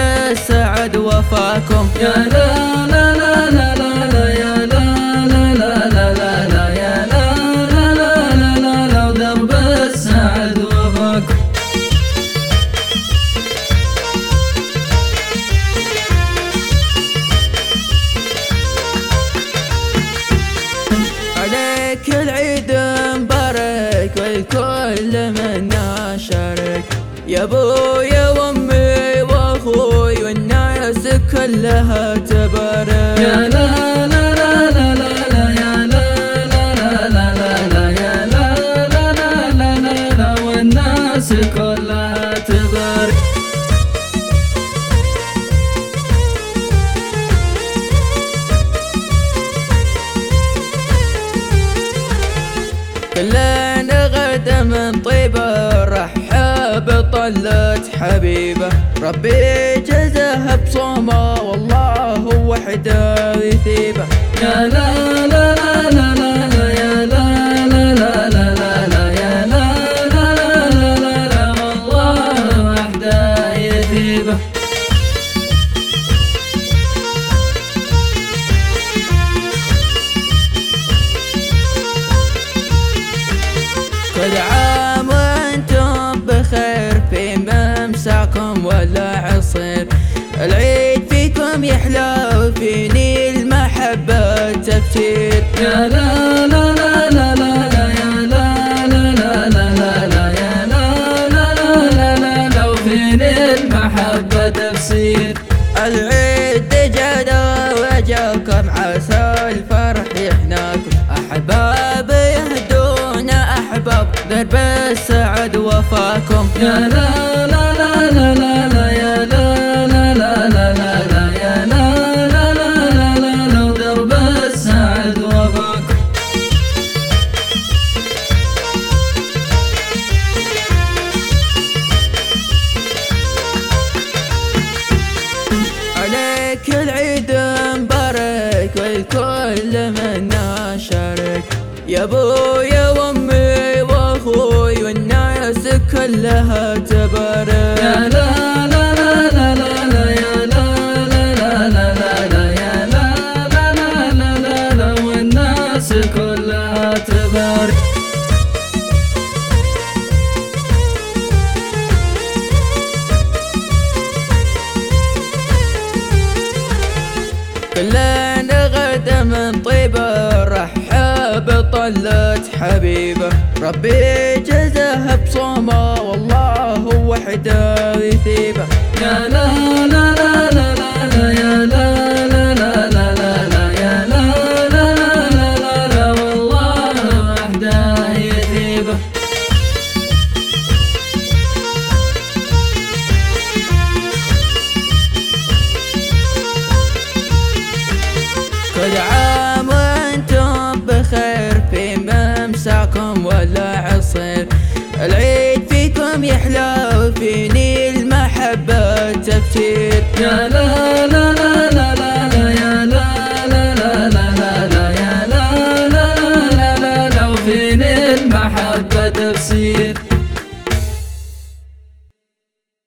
السعد وفاكم. يا لا لا لا لا لا لا يا لا لا لا لا لا لا يا لا لا لا لا لا ودرب السعد وفاكم. عليك العيد مبارك والكل منا شارك، يا ابويا وامي واخوي والناس كلها تبارك. يا لا لا لا لا لا لا يا لا لا لا لا لا يا لا لا لا لا لا والناس كلها تبارك. كلنا غدا من طيبة رحب طلت حبيبه، ربي جزاها بصومه والله وحده يثيبه. يا لا لا لا لا لا لا يا لا لا لا لا لا لا يا لا لا لا لا لا والله وحده يثيبه. كل عام وانتم بخير في ممساكم ولا عصير، العيد فيكم يحلى وفيني المحبة تفتير. يا لا لا لا لا لا لا يا لا لا لا لا لا لا يا لا لا لا لا لا لا وفيني المحبة تفسير. العيد جانا وجاكم عسى الفرح يحناكم، أحباب يهدون أحباب درب السعد وفاكم. يا لا لا لا لا لا لا يا لا لا لا لا لا لا يا لا لا لا لا لا لا ودرب السعد وفاكم. عليك العيد مبارك والكل منا شارك، يا ابويا وامي واخوي والناس كلها تبارك. يا لا لا لا لا لا لا يا لا لا لا لا لا لا يا لا لا لا لا لا لا والناس كلها تبارك. كلنا غدا من طيبة رحب طلت حبيبه، ربي جزاها بصومه والله وحده يثيبه. يا لا لا لا لا لا لا يا لا لا لا لا لا لا يا لا لا لا لا لا والله وحده يثيبه. كل عام وانتم بخير في ممساكم ولا عصير، العيد فيكم يحلى وفيني المحبة تفتير. يا لا لا لا لا لا لا يا لا لا لا لا لا لا يا لا لا لا لا لا لا وفيني المحبة تفسير.